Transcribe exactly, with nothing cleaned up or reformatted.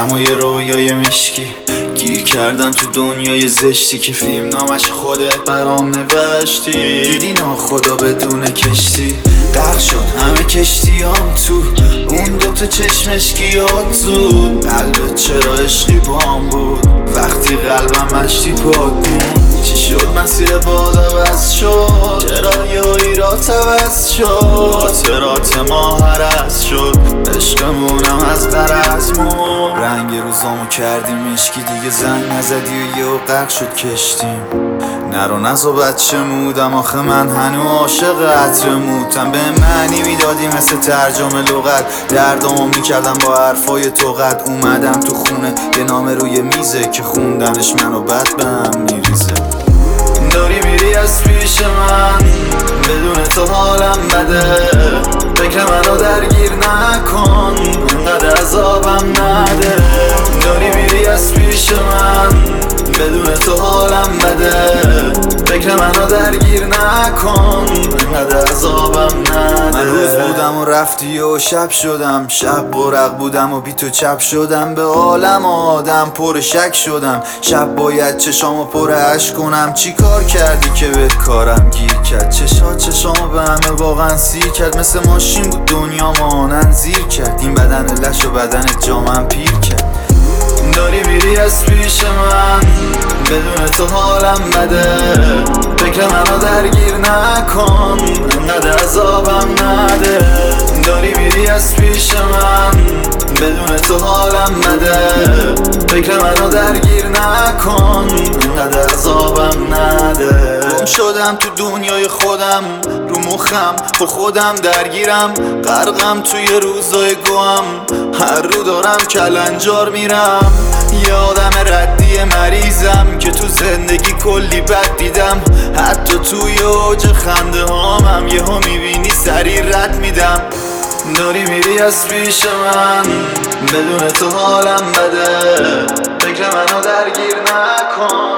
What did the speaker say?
و یه رویای مشکی گیر کردم تو دنیای زشتی که فیلم نامش خودت برام نوشتی. دیدی ناخدا بدون کشتی غرق شد همه کشتیام تو اون دوتا چشمش گیاد زود. قلبت چرا عشقی بام بود وقتی قلبم مشتی پاد بود. چی شد مسیر باد عوض شد چرا یایی را عوض شد. خاطرات ما هرس شد عشقمونم از قرض مون. رنگ روزامو کردیم مشکی دیگه زنگ نزدی و یهو غرق شد کشتیم. نرو نزا بچه مودم آخه من هنو عاشق عطر موتم. به معنی میدادی مثل ترجمه لغت دردامو میکردم با حرفای تو قد. اومدم تو خونه یه نامه روی میزه که خوندنش منو بد به هم میریزه. داری میری از پیش من بدون تو حالم بده. فکر منو درگیر نکن انقدر عذابم نده. داری میری از پیش من بدون تو حالم بده. فکر منو درگیر نکن انقدر عذابم نده. من روز بودم و رفتی و شب شدم. شب برق بودم و بی تو چپ شدم. به عالم آدم پر شک شدم. شب باید چشامو پر عشق کنم. چی کار کردی که بهت کارم گیر کرد؟ چشات چشامو به همه واقعا سیر کرد. مثل ماشین بود دنیا مانن زیر کرد. این بدن لش و بدن جامم پیر کرد. داری میری از پیش من بدون تو حالم بده. فکر منو درگیر نکن انقدر عذابم نده. داری میری از پیش من بدون تو حالم بده. فکر منو درگیر نکن انقدر عذابم نده. گم شدم تو دنیای خودم رو مخم با خودم درگیرم. غرقم توی روزای گوهم هر رو دارم کلنجار میرم. یه آدم ردی مریضم که تو زندگی کلی بد دیدم. حتی توی اوج خنده هامم یهو میبینی سری رد میدم. داری میری از پیش من بدون تو حالم بده. فکر منو درگیر نکن